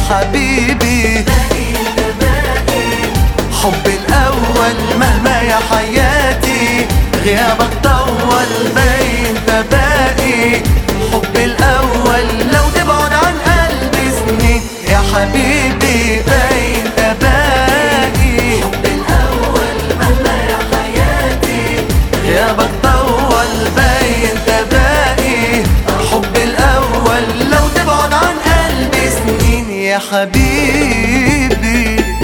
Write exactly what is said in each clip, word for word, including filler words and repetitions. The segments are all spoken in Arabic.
حبيبي، حب الأول مهما يا حياتي، غيابك طول باين تباقي. حب الأول لو تبعد عن قلبي سنين يا حبيبي باين تباقي. حب الأول مهما يا حياتي، غيابك طول باين تباقي. حب الأول لو تبعد عن قلبي سنين يا حبيبي.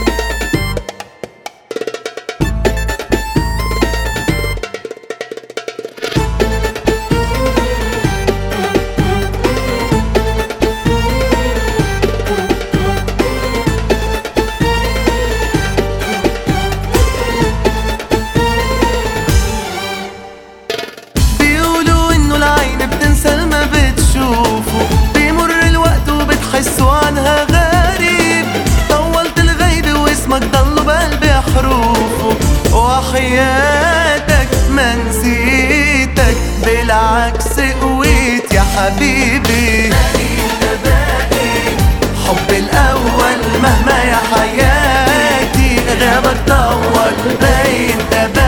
بيمر الوقت وبتحسوا عنها غريب، طولت الغيب واسمك ضل بقلبي حروفه. وحياتك ما نسيتك، بالعكس قويت يا حبيبي. حب الأول مهما يا حياتي، غيابك طول باين تباقي.